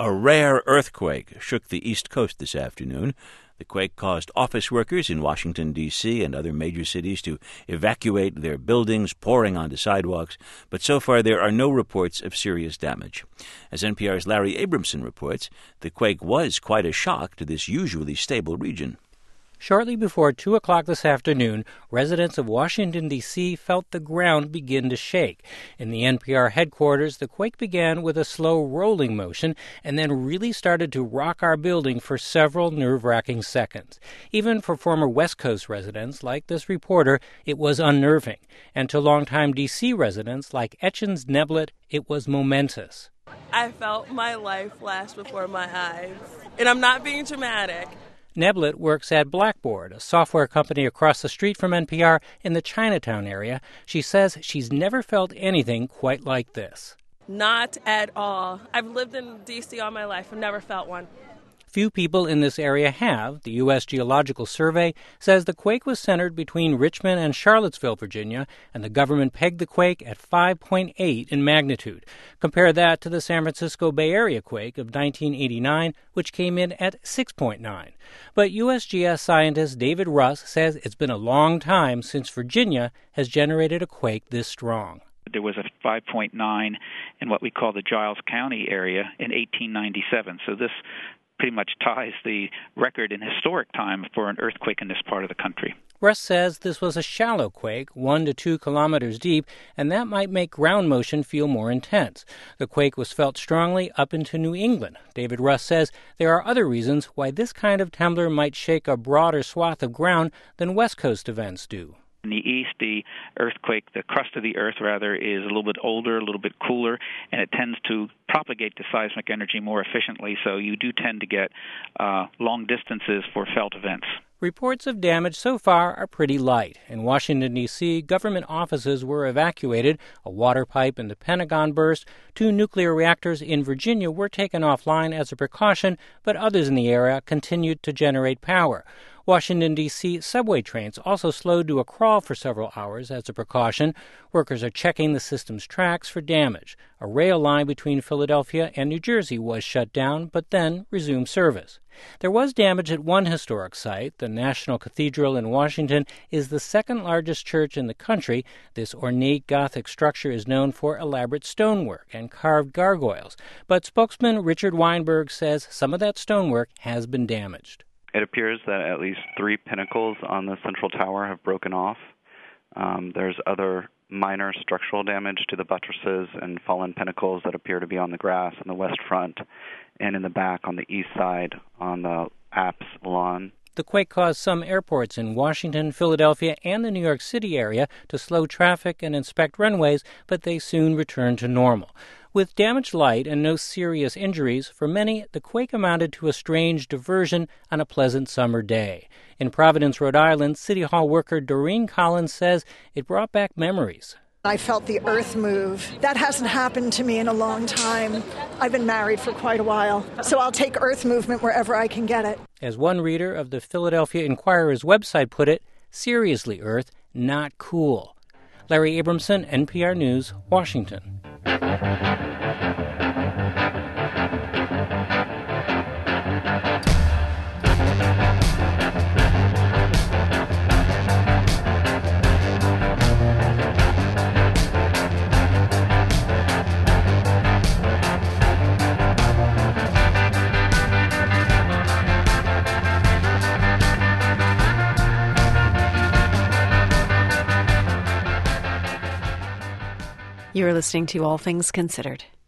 A rare earthquake shook the East Coast this afternoon. The quake caused office workers in Washington, D.C. and other major cities to evacuate their buildings, pouring onto sidewalks, but so far there are no reports of serious damage. As NPR's Larry Abramson reports, the quake was quite a shock to this usually stable region. Shortly before 2 o'clock this afternoon, residents of Washington, D.C. felt the ground begin to shake. In the NPR headquarters, the quake began with a slow rolling motion and then really started to rock our building for several nerve-wracking seconds. Even for former West Coast residents like this reporter, it was unnerving. And to longtime D.C. residents like Etchins Neblett, it was momentous. I felt my life flash before my eyes. And I'm not being dramatic. Neblett works at Blackboard, a software company across the street from NPR in the Chinatown area. She says she's never felt anything quite like this. Not at all. I've lived in D.C. all my life. I've never felt one. Few people in this area have. The U.S. Geological Survey says the quake was centered between Richmond and Charlottesville, Virginia, and the government pegged the quake at 5.8 in magnitude. Compare that to the San Francisco Bay Area quake of 1989, which came in at 6.9. But USGS scientist David Russ says it's been a long time since Virginia has generated a quake this strong. There was a 5.9 in what we call the Giles County area in 1897. So this pretty much ties the record in historic time for an earthquake in this part of the country. Russ says this was a shallow quake, 1 to 2 kilometers deep, and that might make ground motion feel more intense. The quake was felt strongly up into New England. David Russ says there are other reasons why this kind of tremor might shake a broader swath of ground than West Coast events do. In the east, the crust of the earth, is a little bit older, a little bit cooler, and it tends to propagate the seismic energy more efficiently, so you do tend to get long distances for felt events. Reports of damage so far are pretty light. In Washington, D.C., government offices were evacuated, a water pipe in the Pentagon burst, 2 nuclear reactors in Virginia were taken offline as a precaution, but others in the area continued to generate power. Washington, D.C. subway trains also slowed to a crawl for several hours as a precaution. Workers are checking the system's tracks for damage. A rail line between Philadelphia and New Jersey was shut down, but then resumed service. There was damage at one historic site. The National Cathedral in Washington is the second largest church in the country. This ornate Gothic structure is known for elaborate stonework and carved gargoyles. But spokesman Richard Weinberg says some of that stonework has been damaged. It appears that at least 3 pinnacles on the central tower have broken off. There's other minor structural damage to the buttresses and fallen pinnacles that appear to be on the grass on the west front and in the back on the east side on the apse lawn. The quake caused some airports in Washington, Philadelphia, and the New York City area to slow traffic and inspect runways, but they soon returned to normal. With damaged light and no serious injuries, for many, the quake amounted to a strange diversion on a pleasant summer day. In Providence, Rhode Island, City Hall worker Doreen Collins says it brought back memories. I felt the earth move. That hasn't happened to me in a long time. I've been married for quite a while, so I'll take earth movement wherever I can get it. As one reader of the Philadelphia Inquirer's website put it, seriously, Earth, not cool. Larry Abramson, NPR News, Washington. You're listening to All Things Considered.